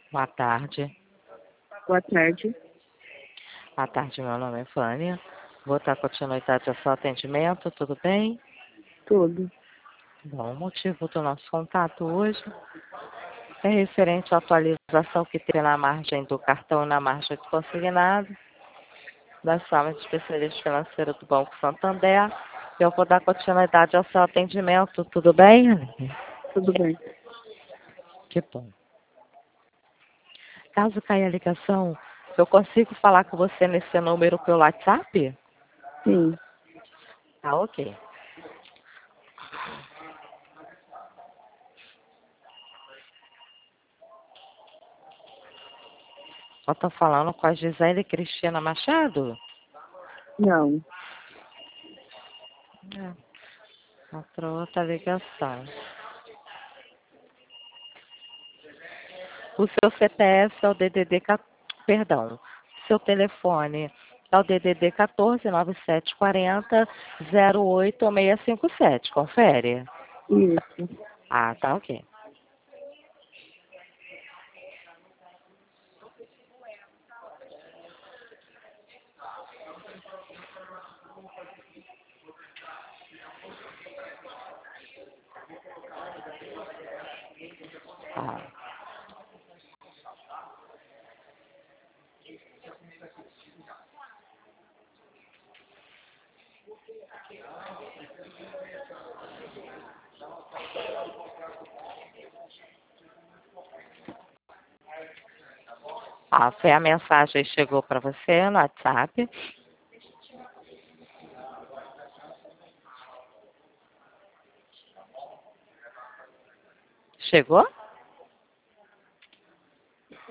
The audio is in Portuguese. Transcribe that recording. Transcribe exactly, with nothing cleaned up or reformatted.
Boa tarde. Boa tarde. Boa tarde, meu nome é Vânia. Vou dar continuidade ao seu atendimento, tudo bem? Tudo. Bom, o motivo do nosso contato hoje é referente à atualização que tem na margem do cartão e na margem de consignado da sala de especialista financeira do Banco Santander. Eu vou dar continuidade ao seu atendimento, tudo bem? Tudo bem. Que bom. Caso caia a ligação, eu consigo falar com você nesse número pelo WhatsApp? Sim. Tá, ok. Eu tô falando com a Gisele Cristina Machado? Não. É, outra outra ligação. O seu C P F é o D D D, perdão, seu telefone é o D D D quatorze, nove sete quatro zero, zero oito seis cinco sete, confere? Isso. Ah, tá ok. Ah. Ah, foi a mensagem que chegou para você no WhatsApp. Chegou?